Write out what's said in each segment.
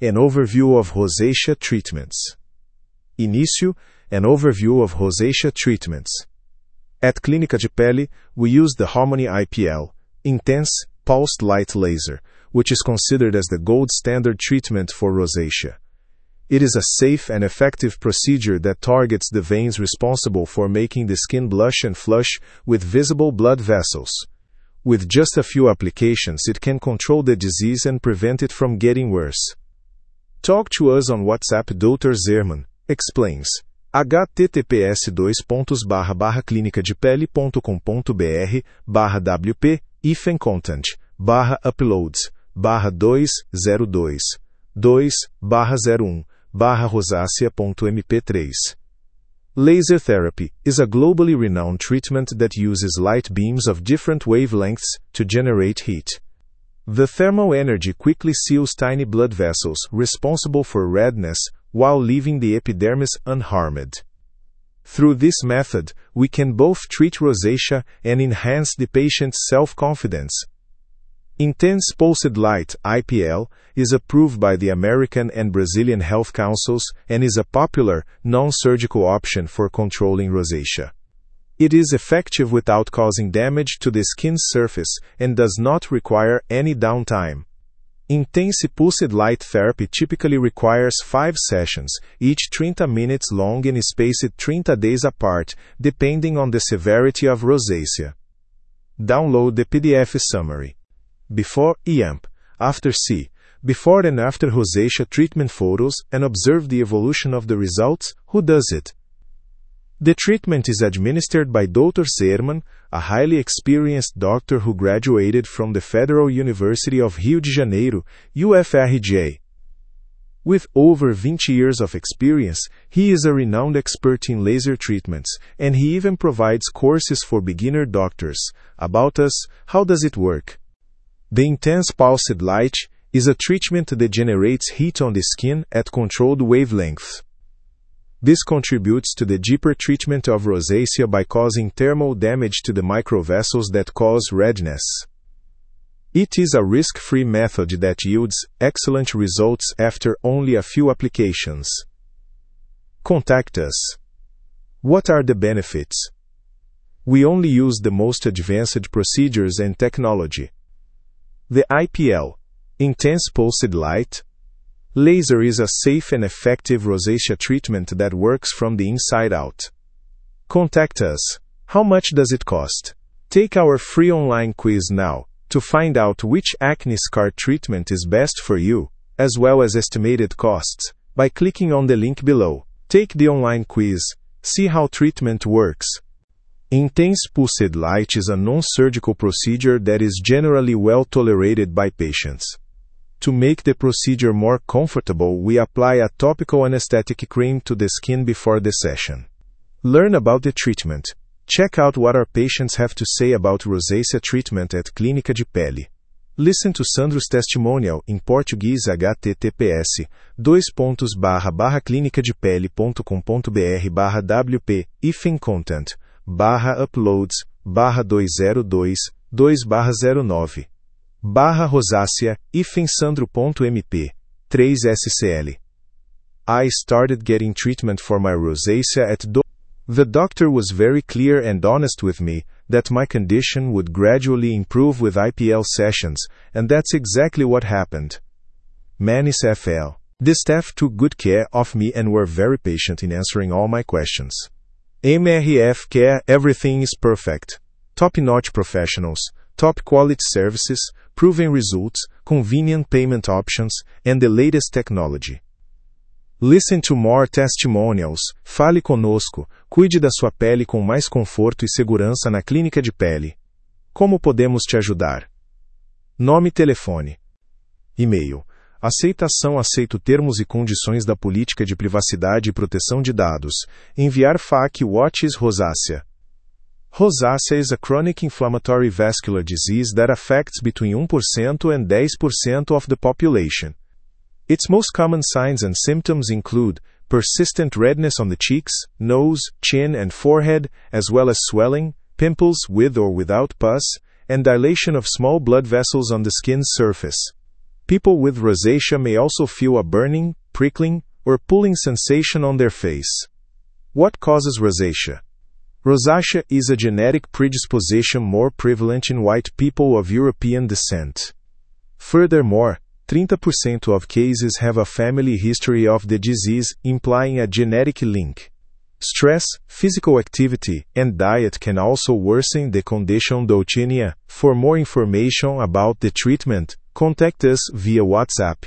An overview of rosacea treatments. Início, an overview of rosacea treatments. At Clínica de Pele, we use the Harmony IPL, Intense Pulsed Light Laser, which is considered as the gold standard treatment for rosacea. It is a safe and effective procedure that targets the veins responsible for making the skin blush and flush with visible blood vessels. With just a few applications, it can control the disease and prevent it from getting worse. Talk to us on WhatsApp. Dr. Zerman explains. https://wp.com.br/wp-content/uploads/2/01/rosacea.mp3. Laser therapy is a globally renowned treatment that uses light beams of different wavelengths to generate heat. The thermal energy quickly seals tiny blood vessels responsible for redness while leaving the epidermis unharmed. Through this method, we can both treat rosacea and enhance the patient's self-confidence. Intense Pulsed Light (IPL) is approved by the American and Brazilian health councils and is a popular, non-surgical option for controlling rosacea. It is effective without causing damage to the skin's surface and does not require any downtime. Intense Pulsed Light therapy typically requires 5 sessions, each 30 minutes long and spaced 30 days apart, depending on the severity of rosacea. Download the PDF summary. Before EAMP, after C, before and after rosacea treatment photos, and observe the evolution of the results. Who does it? The treatment is administered by Dr. Zerman, a highly experienced doctor who graduated from the Federal University of Rio de Janeiro, UFRJ. With over 20 years of experience, he is a renowned expert in laser treatments, and he even provides courses for beginner doctors. About us, how does it work? The Intense Pulsed Light is a treatment that generates heat on the skin at controlled wavelengths. This contributes to the deeper treatment of rosacea by causing thermal damage to the microvessels that cause redness. It is a risk-free method that yields excellent results after only a few applications. Contact us. What are the benefits? We only use the most advanced procedures and technology. The IPL, Intense Pulsed Light Laser, is a safe and effective rosacea treatment that works from the inside out. Contact us. How much does it cost? Take our free online quiz now to find out which acne scar treatment is best for you, as well as estimated costs, by clicking on the link below. Take the online quiz. See how treatment works. Intense Pulsed Light is a non-surgical procedure that is generally well tolerated by patients. To make the procedure more comfortable, we apply a topical anesthetic cream to the skin before the session. Learn about the treatment. Check out what our patients have to say about rosacea treatment at Clínica de Pele. Listen to Sandro's testimonial in Portuguese. https://clinicadepele.com.br/wp-content/uploads/202/2/09 /rosacea-sandro.mp3scl. I started getting treatment for my rosacea at The doctor was very clear and honest with me that my condition would gradually improve with IPL sessions, and that's exactly what happened. Manis FL. The staff took good care of me and were very patient in answering all my questions. MRF Care, everything is perfect. Top-notch professionals, top quality services, proven results, convenient payment options, and the latest technology. Listen to more testimonials. Fale conosco. Cuide da sua pele com mais conforto e segurança na Clínica de Pele. Como podemos te ajudar? Nome e telefone. E-mail. Aceitação. Aceito termos e condições da política de privacidade e proteção de dados. Enviar FAQ. What is rosacea? Rosacea is a chronic inflammatory vascular disease that affects between 1% and 10% of the population. Its most common signs and symptoms include persistent redness on the cheeks, nose, chin, and forehead, as well as swelling, pimples with or without pus, and dilation of small blood vessels on the skin's surface. People with rosacea may also feel a burning, prickling, or pulling sensation on their face. What causes rosacea? Rosacea is a genetic predisposition more prevalent in white people of European descent. Furthermore, 30% of cases have a family history of the disease, implying a genetic link. Stress, physical activity, and diet can also worsen the condition. For more information about the treatment, contact us via WhatsApp.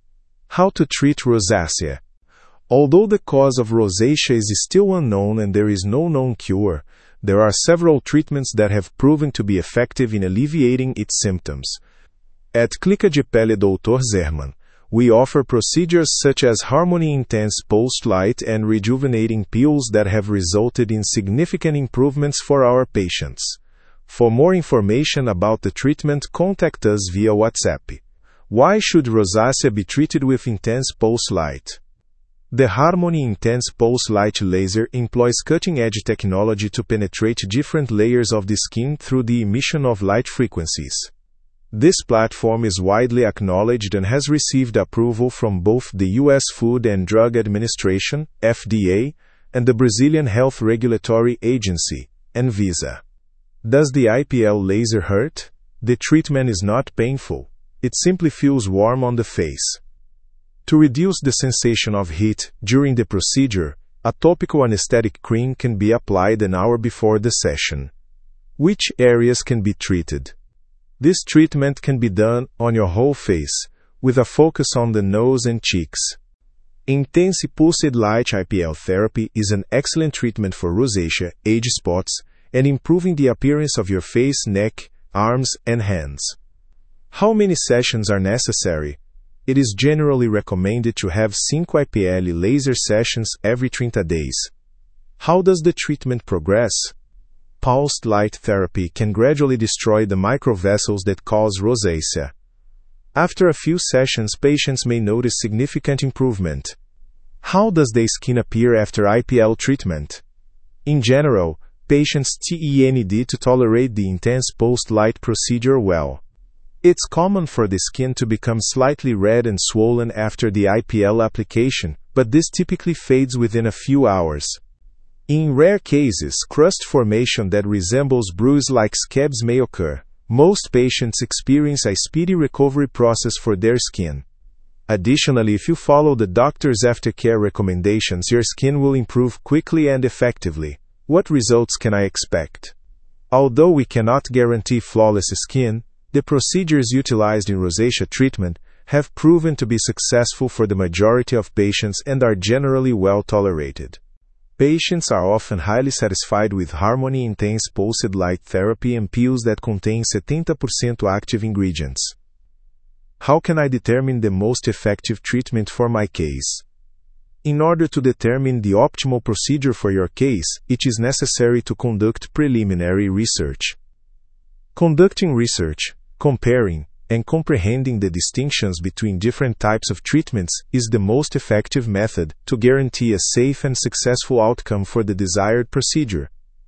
How to treat rosacea? Although the cause of rosacea is still unknown and there is no known cure, there are several treatments that have proven to be effective in alleviating its symptoms. At Clínica de Pele Dr. Zerman, we offer procedures such as Harmony Intense Pulsed Light and rejuvenating peels that have resulted in significant improvements for our patients. For more information about the treatment, contact us via WhatsApp. Why should rosacea be treated with intense pulse light? The Harmony Intense Pulse Light Laser employs cutting-edge technology to penetrate different layers of the skin through the emission of light frequencies. This platform is widely acknowledged and has received approval from both the U.S. Food and Drug Administration, FDA, and the Brazilian Health Regulatory Agency, Anvisa. Does the IPL laser hurt? The treatment is not painful. It simply feels warm on the face. To reduce the sensation of heat during the procedure, a topical anesthetic cream can be applied an hour before the session. Which areas can be treated? This treatment can be done on your whole face, with a focus on the nose and cheeks. Intense pulsed light IPL therapy is an excellent treatment for rosacea, age spots, and improving the appearance of your face, neck, arms, and hands. How many sessions are necessary? It is generally recommended to have 5 IPL laser sessions every 30 days. How does the treatment progress? Pulsed light therapy can gradually destroy the microvessels that cause rosacea. After a few sessions, patients may notice significant improvement. How does the skin appear after IPL treatment? In general, patients tend to tolerate the intense pulsed light procedure well. It's common for the skin to become slightly red and swollen after the IPL application, but this typically fades within a few hours. In rare cases, crust formation that resembles bruise-like scabs may occur. Most patients experience a speedy recovery process for their skin. Additionally, if you follow the doctor's aftercare recommendations, your skin will improve quickly and effectively. What results can I expect? Although we cannot guarantee flawless skin, the procedures utilized in rosacea treatment have proven to be successful for the majority of patients and are generally well tolerated. Patients are often highly satisfied with Harmony Intense Pulsed Light Therapy and peels that contain 70% active ingredients. How can I determine the most effective treatment for my case? In order to determine the optimal procedure for your case, it is necessary to conduct preliminary research. Conducting research, comparing, and comprehending the distinctions between different types of treatments is the most effective method to guarantee a safe and successful outcome for the desired procedure.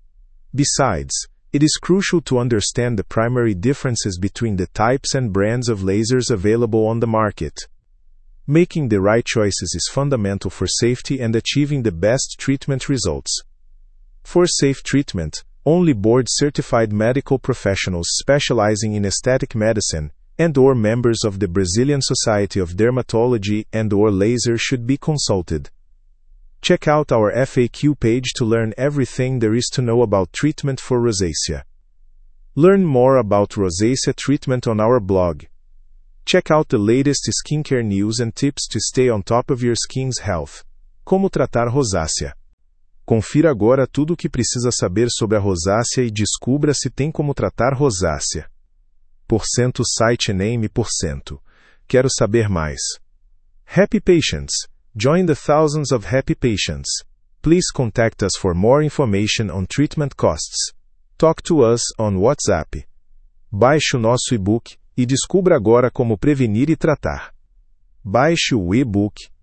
Besides, it is crucial to understand the primary differences between the types and brands of lasers available on the market. Making the right choices is fundamental for safety and achieving the best treatment results. For safe treatment, only board-certified medical professionals specializing in aesthetic medicine and/or members of the Brazilian Society of Dermatology and/or Laser should be consulted. Check out our FAQ page to learn everything there is to know about treatment for rosacea. Learn more about rosacea treatment on our blog. Check out the latest skincare news and tips to stay on top of your skin's health. Como tratar rosácea. Confira agora tudo o que precisa saber sobre a rosácea e descubra se tem como tratar rosácea. Porcento site name %. Quero saber mais. Happy Patients. Join the thousands of happy patients. Please contact us for more information on treatment costs. Talk to us on WhatsApp. Baixe o nosso e-book e descubra agora como prevenir e tratar. Baixe o e-book